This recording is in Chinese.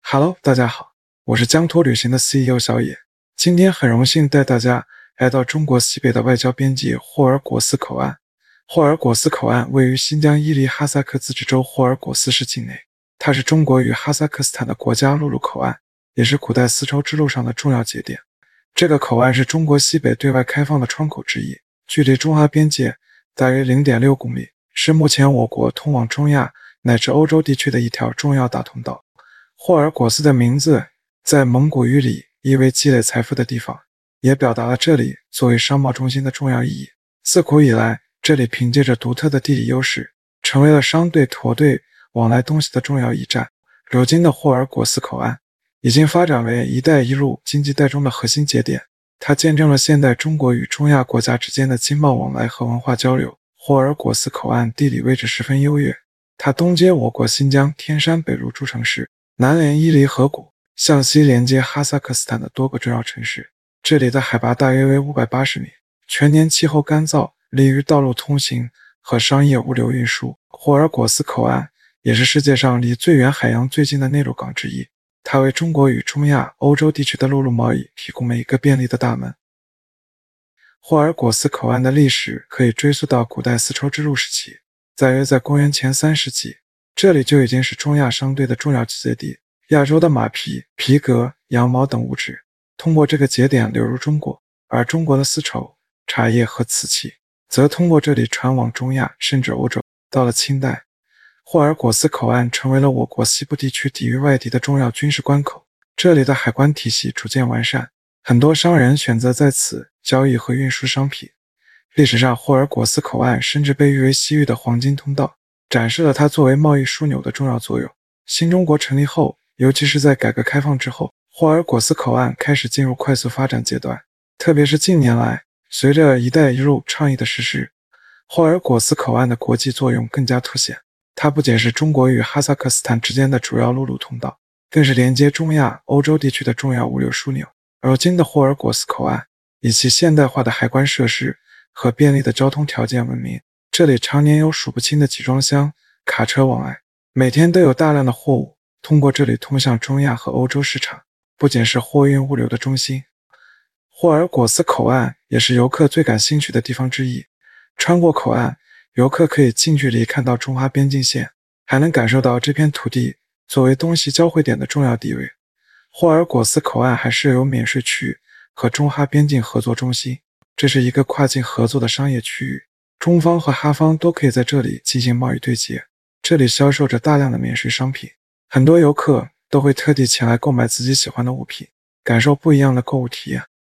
Hello，大家好，我是疆途旅行的 CEO 小野。今天很荣幸带大家来到中国西北的外交边界霍尔果斯口岸。霍尔果斯口岸位于新疆伊犁哈萨克自治州霍尔果斯市境内，它是中国与哈萨克斯坦的国家陆路口岸，也是古代丝绸之路上的重要节点。这个口岸是中国西北对外开放的窗口之一，距离中哈边界大约 0.6 公里，是目前我国通往中亚乃至欧洲地区的一条重要大通道。霍尔果斯的名字在蒙古语里意为积累财富的地方，也表达了这里作为商贸中心的重要意义。自古以来，这里凭借着独特的地理优势，成为了商队、驼队往来东西的重要驿站。如今的霍尔果斯口岸已经发展为“一带一路”经济带中的核心节点，它见证了现代中国与中亚国家之间的经贸往来和文化交流。霍尔果斯口岸地理位置十分优越，它东接我国新疆天山北路诸城市，南连伊犁河谷，向西连接哈萨克斯坦的多个重要城市。这里的海拔大约为580米，全年气候干燥，利于道路通行和商业物流运输。霍尔果斯口岸也是世界上离最远海洋最近的内陆港之一，它为中国与中亚、欧洲地区的陆路贸易提供了一个便利的大门。霍尔果斯口岸的历史可以追溯到古代丝绸之路时期，大约在公元前3世纪，这里就已经是中亚商队的重要集结地。亚洲的马匹、皮革、羊毛等物质通过这个节点流入中国，而中国的丝绸、茶叶和瓷器则通过这里传往中亚甚至欧洲。到了清代，霍尔果斯口岸成为了我国西部地区抵御外敌的重要军事关口，这里的海关体系逐渐完善，很多商人选择在此交易和运输商品。历史上，霍尔果斯口岸甚至被誉为西域的黄金通道，展示了它作为贸易枢纽的重要作用。新中国成立后，尤其是在改革开放之后，霍尔果斯口岸开始进入快速发展阶段，特别是近年来，随着“一带一路”倡议的实施，霍尔果斯口岸的国际作用更加凸显。它不仅是中国与哈萨克斯坦之间的主要陆路通道，更是连接中亚、欧洲地区的重要物流枢纽。如今的霍尔果斯口岸以其现代化的海关设施和便利的交通条件闻名，这里常年有数不清的集装箱、卡车往来，每天都有大量的货物通过这里通向中亚和欧洲市场，不仅是货运物流的中心，霍尔果斯口岸也是游客最感兴趣的地方之一。穿过口岸，游客可以近距离看到中哈边境线，还能感受到这片土地作为东西交汇点的重要地位。霍尔果斯口岸还设有免税区和中哈边境合作中心，这是一个跨境合作的商业区域，中方和哈方都可以在这里进行贸易对接。这里销售着大量的免税商品，很多游客都会特地前来购买自己喜欢的物品，感受不一样的购物体验。